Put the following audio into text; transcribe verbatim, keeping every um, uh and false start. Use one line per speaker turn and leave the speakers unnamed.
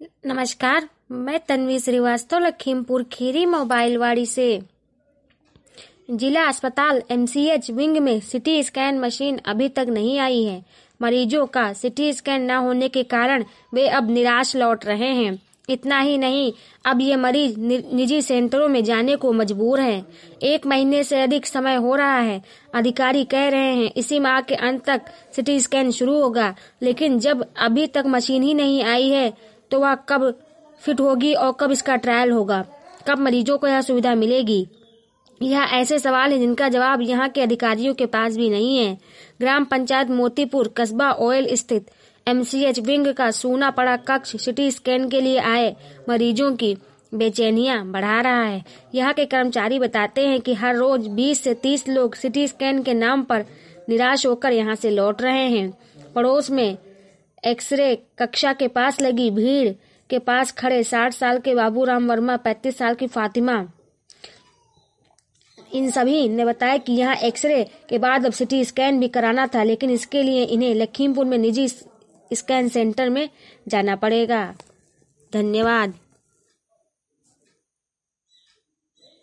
नमस्कार, मैं तन्वी श्रीवास्तव लखीमपुर खीरी मोबाइलवाड़ी से। जिला अस्पताल एमसीएच विंग में सिटी स्कैन मशीन अभी तक नहीं आई है। मरीजों का सिटी स्कैन न होने के कारण वे अब निराश लौट रहे हैं। इतना ही नहीं, अब ये मरीज निजी सेंटरों में जाने को मजबूर हैं। एक महीने से अधिक समय हो रहा है। अधिकारी कह रहे हैं इसी माह के अंत तक सिटी स्कैन शुरू होगा, लेकिन जब अभी तक मशीन ही नहीं आई है तो वह कब फिट होगी और कब इसका ट्रायल होगा, कब मरीजों को यह सुविधा मिलेगी। यह ऐसे सवाल हैं जिनका जवाब यहाँ के अधिकारियों के पास भी नहीं है। ग्राम पंचायत मोतीपुर कस्बा ओयल स्थित एमसीएच विंग का सूना पड़ा कक्ष सिटी स्कैन के लिए आए मरीजों की बेचैनियां बढ़ा रहा है। यहाँ के कर्मचारी बताते हैं कि हर रोज बीस से तीस लोग सिटी स्कैन के नाम पर निराश होकर यहाँ से लौट रहे हैं। पड़ोस में एक्सरे कक्षा के पास लगी भीड़ के पास खड़े साठ साल के बाबूराम वर्मा, पैंतीस साल की फातिमा, इन सभी ने बताया कि यहाँ एक्सरे के बाद अब सिटी स्कैन भी कराना था, लेकिन इसके लिए इन्हें लखीमपुर में निजी स्कैन सेंटर में जाना पड़ेगा। धन्यवाद।